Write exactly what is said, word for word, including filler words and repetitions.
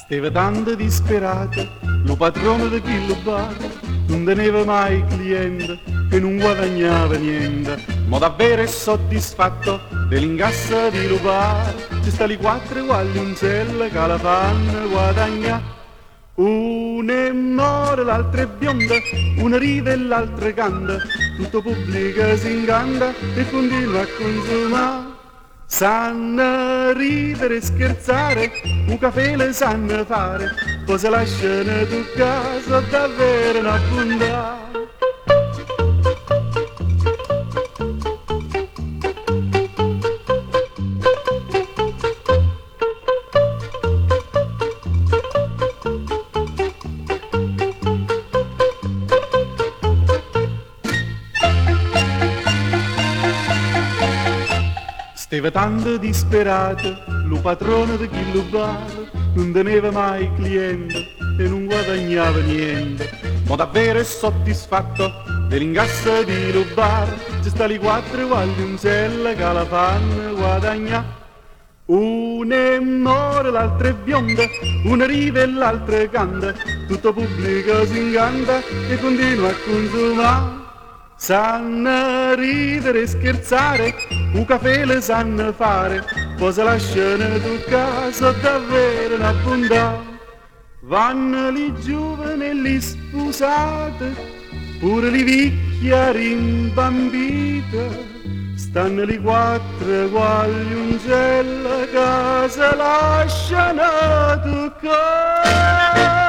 Stava tanto disperato, lo padrone di quel bar, non teneva mai cliente e non guadagnava niente, ma davvero è soddisfatto dell'ingasso di rubare. Ci sta lì quattro uguali un cella che la fanno guadagnare. Una è mora, l'altra è bionda, una ride e l'altra canta, tutto pubblico si incanta e continua a consumare. Sanno ridere e scherzare, un caffè le sanno fare, poi se lasciano toccare, so davvero una bondà. Stava tanto disperato, lo padrone di quel bar, non teneva mai cliente e non guadagnava niente, ma davvero è soddisfatto dell'ingasso di rubare. Ci sta lì quattro uguali un cella che la fanno guadagnare. Una è mora, l'altra è bionda, una ride e l'altra canta, tutto pubblico si incanta e continua a consumare. Sanno ridere e scherzare, un caffè le sanno fare, poi se lasciano toccare, so davvero una bontà. Vanno li giovani e li sposate, pure li vecchia rimbambite, stanno li quattro quali un cielo che se lasciano toccare.